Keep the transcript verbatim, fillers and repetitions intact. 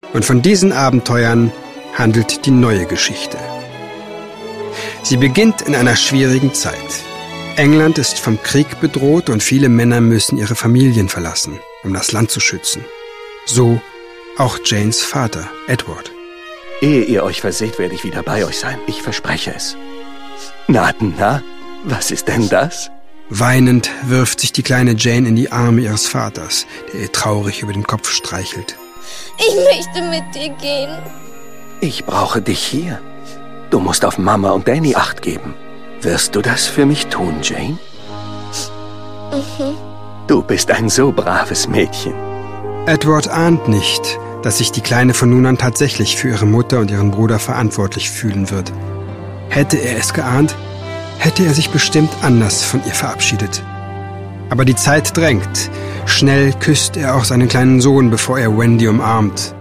Und von diesen Abenteuern handelt die neue Geschichte. Sie beginnt in einer schwierigen Zeit. England ist vom Krieg bedroht und viele Männer müssen ihre Familien verlassen, um das Land zu schützen. So auch Janes Vater, Edward. Ehe ihr euch verseht, werde ich wieder bei euch sein. Ich verspreche es. Na, na, was ist denn das? Weinend wirft sich die kleine Jane in die Arme ihres Vaters, der ihr traurig über den Kopf streichelt. Ich möchte mit dir gehen. Ich brauche dich hier. Du musst auf Mama und Danny Acht geben. Wirst du das für mich tun, Jane? Mhm. Du bist ein so braves Mädchen. Edward ahnt nicht, dass sich die Kleine von nun an tatsächlich für ihre Mutter und ihren Bruder verantwortlich fühlen wird. Hätte er es geahnt, hätte er sich bestimmt anders von ihr verabschiedet. Aber die Zeit drängt. Schnell küsst er auch seinen kleinen Sohn, bevor er Wendy umarmt.